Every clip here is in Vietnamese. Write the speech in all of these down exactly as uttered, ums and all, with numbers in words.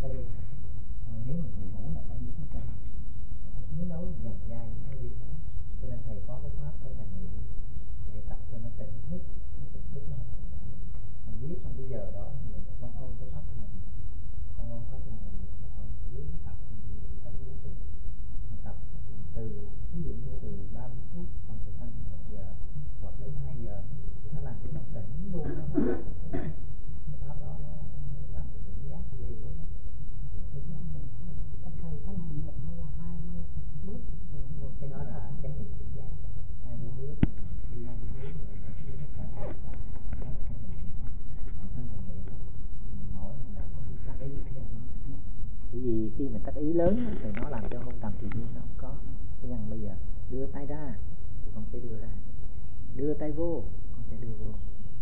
phải đi. À, nếu mà buồn ngủ là phải đi xuống cây, xuống đấu dần dai nó đi. Cho nên thầy có cái pháp thân hành niệm để tập cho nó tỉnh thức, nó tỉnh thức nó không còn được. Con biết trong cái giờ đó thì con ôm cái pháp thân hành niệm, con ôm pháp thân hành niệm là con cứ tập tập xuống, con tập từ ví dụ như từ ba mươi phút con sẽ tăng một giờ hoặc đến hai giờ thì nó làm cho con tỉnh luôn đó. Cái pháp đó nó làm cho tỉnh giác liền luôn. Thầy thân hành niệm hay là hai mươi bước? Một cái đó là chánh niệm tỉnh giác, hai mươi bước đi hai mươi bước rồi nó xuống hết cả đó là chánh niệm tỉnh giác. Còn thân hành niệm mỗi lần nào cũng bị tác ý. Bởi vì khi mình tác ý lớn thì nó làm cho hôn trầm tự nhiên nó không có. Nhưng bây giờ đưa tay ra thì con sẽ đưa ra, đưa tay vô con sẽ đưa vô.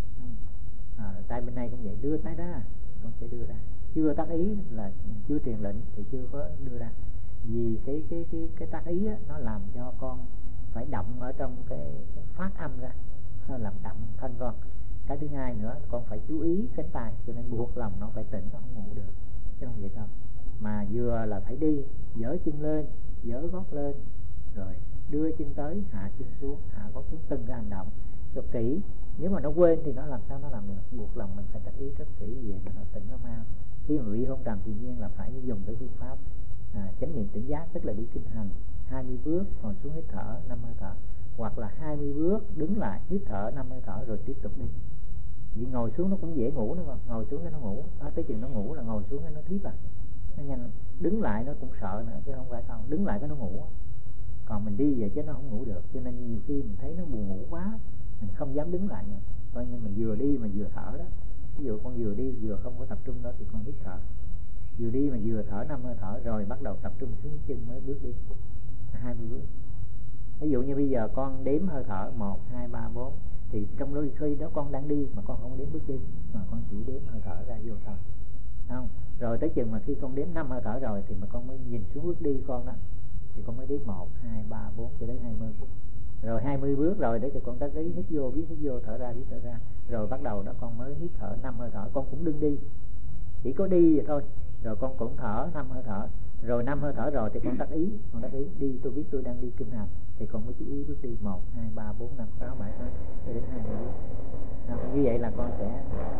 À, tay bên này cũng vậy, đưa tay ra con sẽ đưa ra. Chưa tác ý là chưa truyền lệnh thì chưa có đưa ra. Vì cái cái cái cái tác ý á, nó làm cho con phải động ở trong cái, cái phát âm ra, nó làm động thân con. Cái thứ hai nữa con phải chú ý cánh tay, cho nên buộc lòng nó phải tỉnh, nó không ngủ được, chứ không vậy không. Mà vừa là phải đi, dỡ chân lên, dỡ gót lên, rồi đưa chân tới, hạ chân xuống, hạ gót xuống, từng cái hành động cho kỹ. Nếu mà nó quên thì nó làm sao nó làm được. Buộc lòng mình phải tác ý rất kỹ vậy mà nó tỉnh nó mau. Khi mà bị hôn trầm tự nhiên là phải dùng cái phương pháp à, chánh niệm tỉnh giác, tức là đi kinh hành hai mươi bước, còn xuống hít thở năm hơi thở, hoặc là hai mươi bước đứng lại hít thở năm hơi thở rồi tiếp tục đi. Vì ngồi xuống nó cũng dễ ngủ nữa mà, ngồi xuống cái nó ngủ, à, tới chừng nó ngủ là ngồi xuống cái nó thiếp à, nó nhanh. Đứng lại nó cũng sợ nữa chứ không phải không, đứng lại cái nó ngủ. Còn mình đi vậy chứ nó không ngủ được, cho nên nhiều khi mình thấy nó buồn ngủ quá, mình không dám đứng lại nữa. Coi như mình vừa đi mà vừa thở đó. Ví dụ con vừa đi vừa không có tập trung đó thì con hít thở, vừa đi mà vừa thở năm hơi thở, rồi bắt đầu tập trung xuống chân mới bước đi hai mươi bước. Ví dụ như bây giờ con đếm hơi thở một, hai, ba, bốn, thì trong đôi khi đó con đang đi mà con không đếm bước đi, mà con chỉ đếm hơi thở ra vô thôi, không? Rồi tới chừng mà khi con đếm năm hơi thở rồi thì mà con mới nhìn xuống bước đi con đó, thì con mới đếm một, hai, ba, bốn cho đến hai mươi. Rồi hai mươi bước rồi đấy thì con tác ý hít vô, biết hít vô, thở ra, biết thở ra. Rồi bắt đầu đó con mới hít thở năm hơi thở, con cũng đừng đi, chỉ có đi vậy thôi. Rồi con cũng thở năm hơi thở, rồi năm hơi thở rồi thì con tác ý, con tác ý đi, tôi biết tôi đang đi kinh hành thì con mới chú ý bước đi một, hai, ba, bốn, năm, sáu, bảy, tám cho đến hai mươi bước. À, như vậy là con sẽ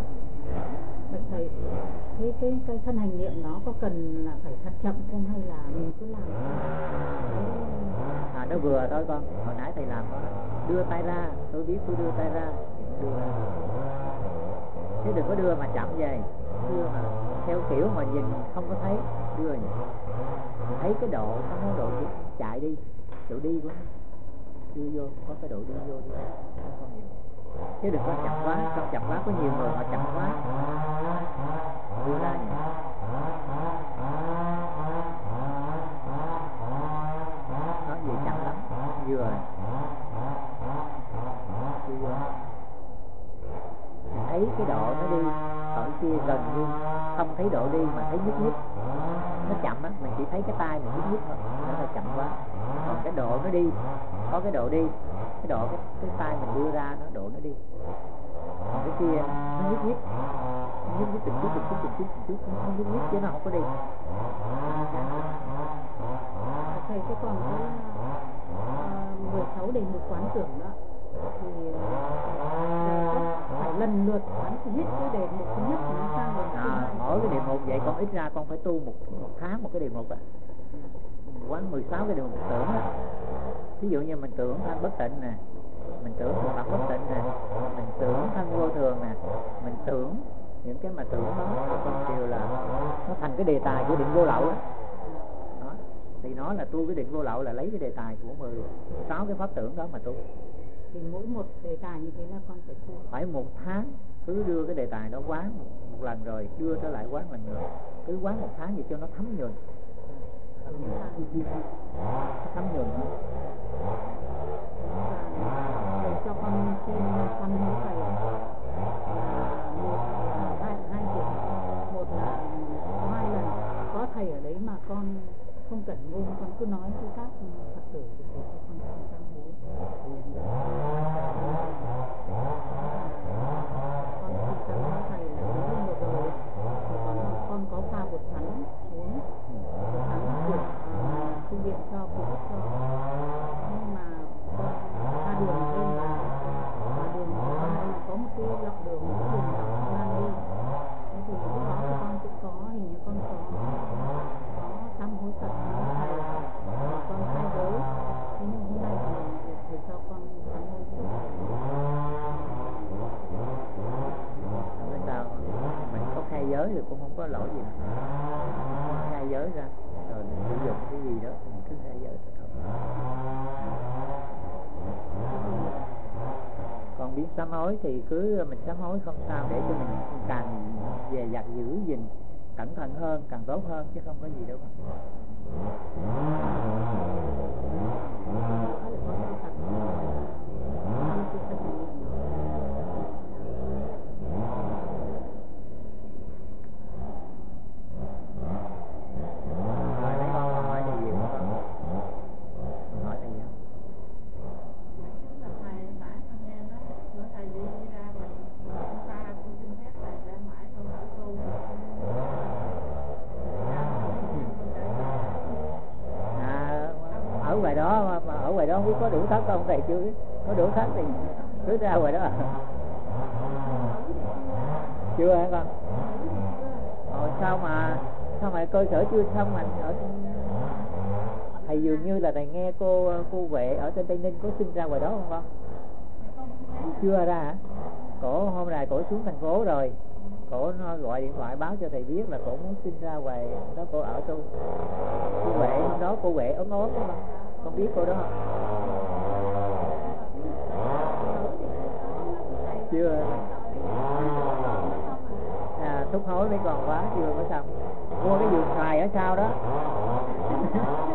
thầy cái cái cái thân hành niệm nó có cần là phải thật chậm không hay là mình cứ làm à nó vừa thôi con. Hồi nãy thầy làm đó, đưa tay ra, tôi biết tôi đưa tay ra thì con đưa ra, chứ đừng có đưa mà chậm vậy, đưa mà theo kiểu mà nhìn không có thấy, đưa vậy thấy cái độ không có độ chạy đi, độ đi của nó đưa vô, có cái độ đi vô đi, không nhiều. Chứ đừng có chậm quá, không chậm quá, có nhiều người họ chậm quá đưa ra vậy. Nó gì chậm lắm, vừa đưa vô thấy cái độ nó đi, ở kia gần như không thấy độ đi mà thấy nhúc nhích, nó chậm á, mình chỉ thấy cái tay mình nhúc nhích thôi, nó là chậm quá. Còn cái độ nó đi, có cái độ đi, cái độ cái, cái tay mình đưa ra nó độ nó đi. Còn cái kia nó nhúc nhích, nó nhúc nhích từng chút từng chút từng chút từng chút, nó nhúc nhích chứ nó không có đi. Thầy cái còn cái uh, mười sáu đề mục quán tưởng đó thì uh, phải lần lượt quán hết cái đề mục thứ nhất nó sang đến thứ hai. Mỗi cái đề mục vậy con ít ra con phải tu một một tháng một cái đề mục á. Quán mười sáu cái đề mục tưởng á. Ví dụ như mình tưởng thân bất tịnh nè, mình tưởng thường pháp bất tịnh nè, mình tưởng thân vô thường nè, mình tưởng những cái mà tưởng đó con đều là nó thành cái đề tài của định vô lậu đó. Đó thì nó là tu cái định vô lậu là lấy cái đề tài của mười sáu cái pháp tưởng đó mà tu. Thì mỗi một đề tài như thế là con phải tu phải một tháng, cứ đưa cái đề tài đó quán một, một lần rồi đưa trở lại quán lần nữa, cứ quán một tháng vậy cho nó thấm nhuần, thấm nhuần, thấm nhuần nữa. Thầy cho con xin thăm thầy một hai hai việc, một là có hai lần có thầy ở đấy mà con không cần ngôn, con cứ nói với các Phật tử thì thầy cho con xin trang bố. Con xin cảm ơn thầy là hôm vừa rồi thì con con có pha bột sắn có lỗi gì đâu. Khai giới ra rồi mình sử dụng cái gì đó thì mình cứ khai giới thôi. Còn biết sám hối thì cứ mình sám hối không sao, để cho mình càng về dặt giữ gìn cẩn thận hơn càng tốt hơn, chứ không có gì đâu. Rồi mấy con còn hỏi gì gì không con? Hỏi là gì không? Ở ngoài đó mà ở ngoài đó không biết có đủ thất không thầy chưa biết. Có đủ thất thì cứ ra ngoài đó. Chưa hả con? Ồ, sao mà sao mà cơ sở chưa xong mà ở thầy dường như là thầy nghe cô cô Huệ ở trên Tây Ninh có sinh ra ngoài đó không con? Chưa ra hả? Cổ hôm nay cổ xuống thành phố rồi, cổ nó gọi điện thoại báo cho thầy biết là cổ muốn sinh ra ngoài đó, cổ ở tôi. Cô Huệ hôm đó cô Huệ ốm ốm đúng không? Con biết cô đó không? Chưa. À, thúc hối mấy con quá chưa có xong. Mua cái vườn xoài ở sau đó.